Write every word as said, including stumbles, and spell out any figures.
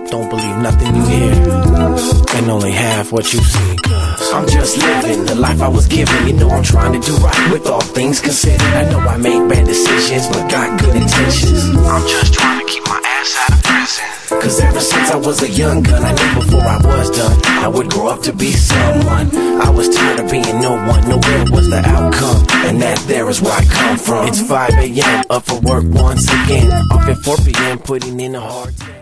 Don't believe nothing you hear, and only half what you see, cause I'm just living the life I was given. You know I'm trying to do right with all things considered. I know I made bad decisions, but got good intentions. I'm just trying to keep my ass out of prison, cause ever since I was a young gun, I knew before I was done I would grow up to be someone. I was tired of being no one, nowhere was the outcome, and that there is where I come from. It's five a m, up for work once again, off at four p m, putting in a hard day.